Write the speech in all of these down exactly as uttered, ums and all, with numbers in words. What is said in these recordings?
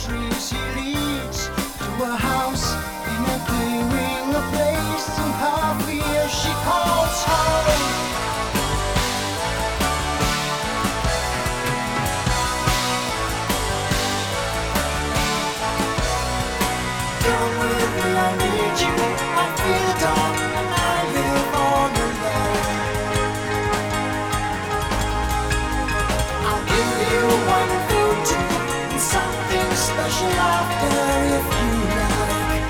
trees he leads to a house in a clearing, a place in her fear she calls home. Come with me, I need you. I feel the dark and I live all alone. I'll give you one food too, and something special after if you like.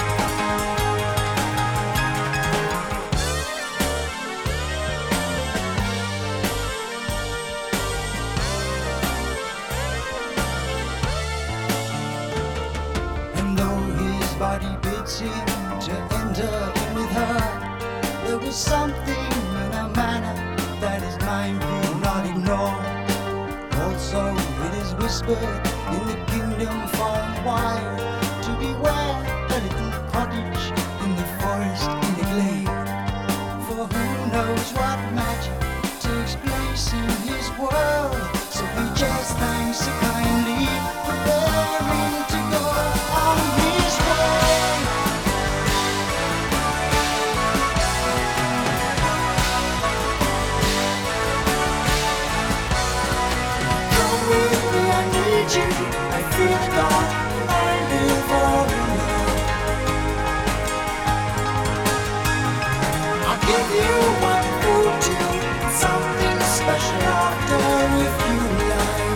And though his body bids him to enter in with her, there was something in her manner that his mind could not ignore. Also it is whispered in the kingdom far and wide to beware a little cottage in the forest in the glade. For who knows what magic takes place in his world, so he just thanks her kindly, preparing to go on his way. Come with me, I need you. I feel dark and I live all alone. I'll give you one food too, something special after if you like.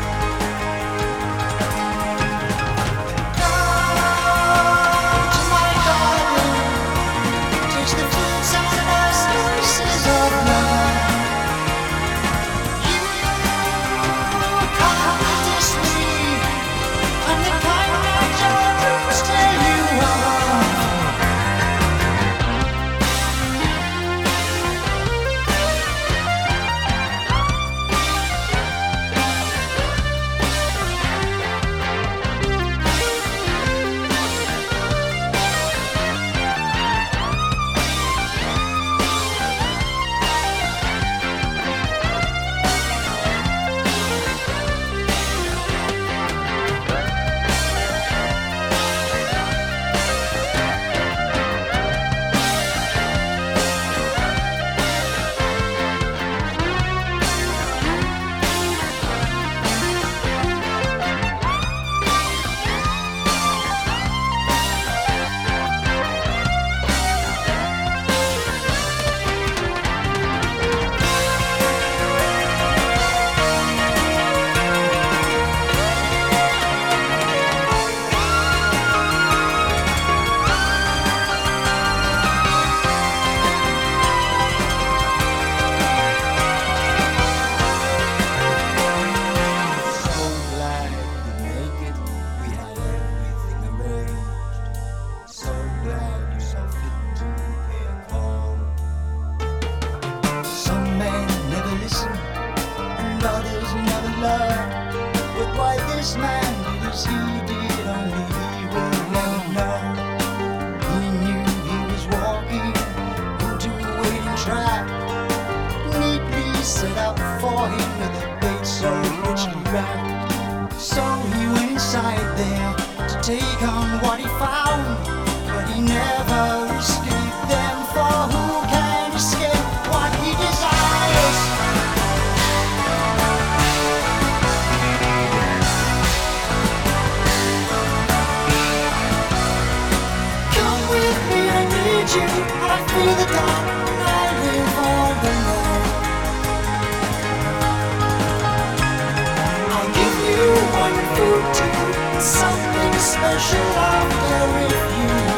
Come to my garden, taste the fruits and the spices of love. You can't resist me. I'm the kind that your dreams tell you of. So glad you make it. We had everything arranged. So glad you saw fit to pay a call. Some men never listen, and others never learn. But why this man did as he did, only he will never know. He knew he was walking into a waiting trap, neatly set out for him with a bait so richly wrapped. So he went inside there to take on what he found, but he never escaped them, for who can escape what he desires? Come with me, I need you. I feel the dark and I live all alone. I'll give you one food too, something special after if you